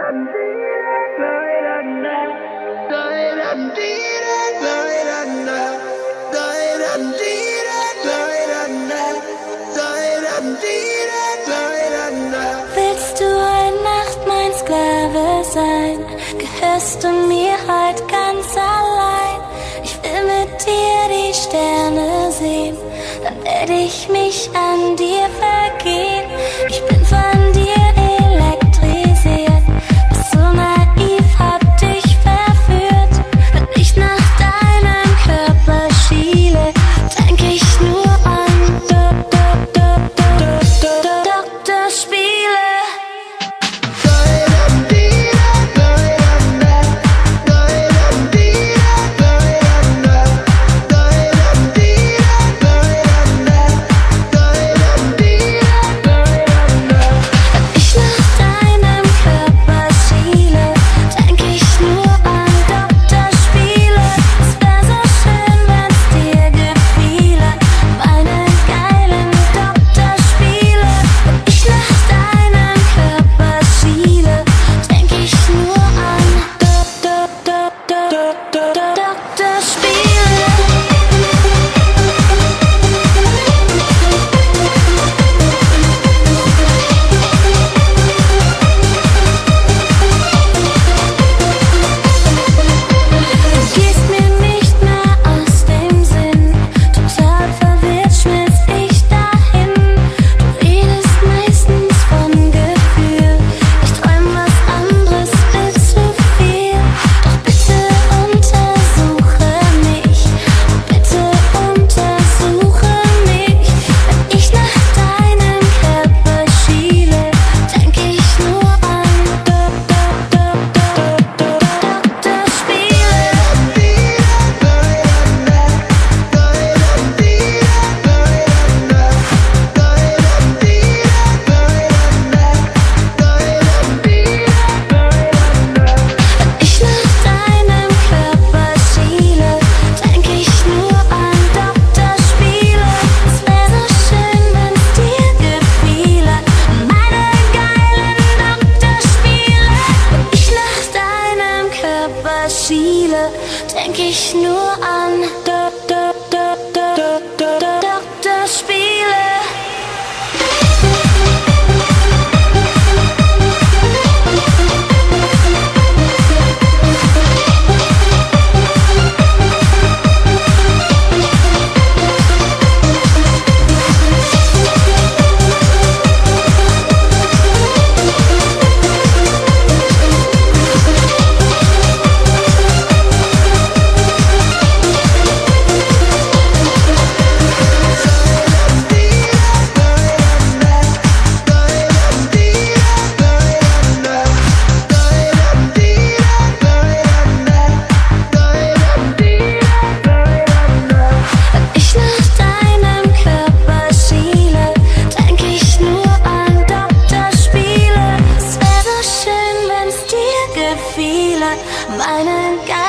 Willst du eine Nacht mein Sklave sein? Gehörst du mir heute ganz allein? Ich will mit dir die Sterne sehen, dann werde ich mich an dir vergehen. Ich bin von dir elektrisiert, bist so naiv, hab dich verführt. Wenn ich nach deinem Körper schiele, denk ich nur an Doktorspiele. Denk ich nur an Doktorspiele. Meinen Geist